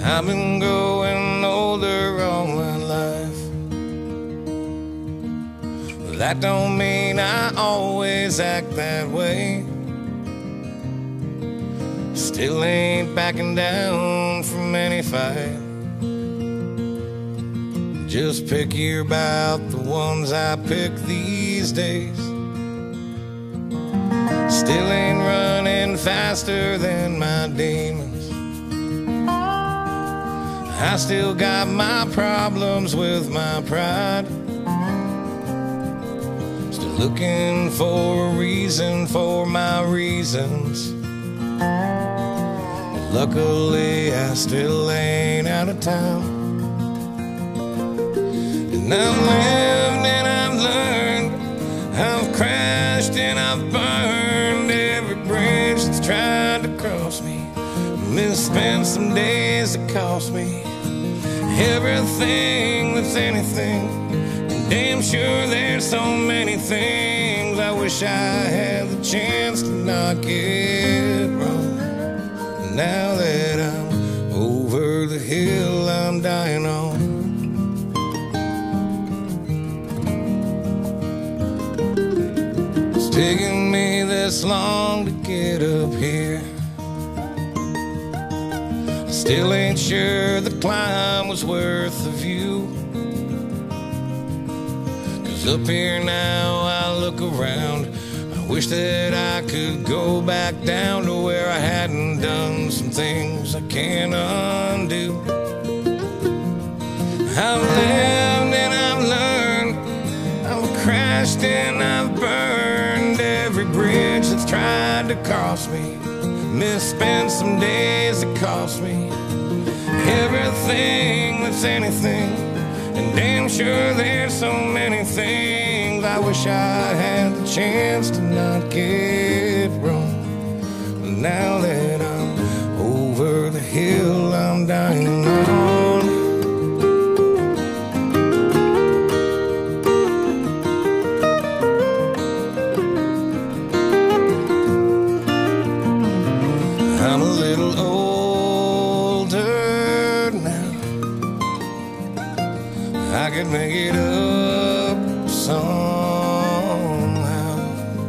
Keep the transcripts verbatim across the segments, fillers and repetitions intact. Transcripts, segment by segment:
I've been growing older all my life. That don't mean I always act that way. Still ain't backing down from any fight. Just pickier about the ones I pick these days. Still ain't running faster than my demons. I still got my problems with my pride. Still looking for a reason for my reasons. But luckily I still ain't out of town. And I've lived and I've learned. I've crashed and I've burned every bridge that's tried to cross me. Misspent some days that cost me everything that's anything. And damn sure there's so many things I wish I had the chance to not get wrong. Now that I'm over the hill I'm dying on, it's taken me this long to get up here. Still ain't sure the climb was worth the view. Cause up here now I look around, I wish that I could go back down to where I hadn't done some things I can't undo. I've lived and I've learned. I've crashed and I've burned every bridge that's tried to cross me. Misspent some days that cost me everything that's anything. And damn sure there's so many things I wish I had the chance to not get wrong. Now that I'm over the hill I'm dying on. I'm a little older now. I could make it up somehow.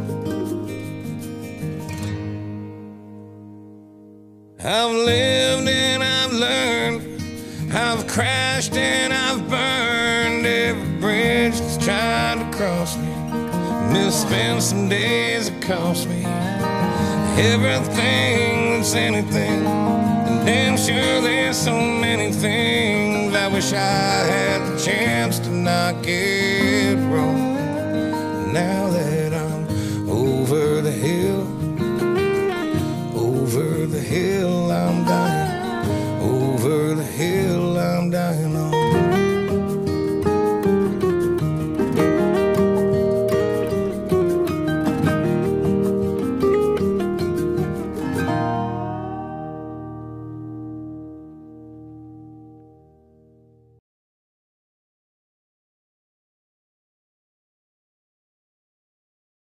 I've lived and I've learned. I've crashed and I've burned every bridge that's tried to cross me. Misspent some days that cost me everything that's anything. And damn sure there's so many things I wish I had the chance to not get wrong. Now that I'm over the hill, over the hill I'm dying.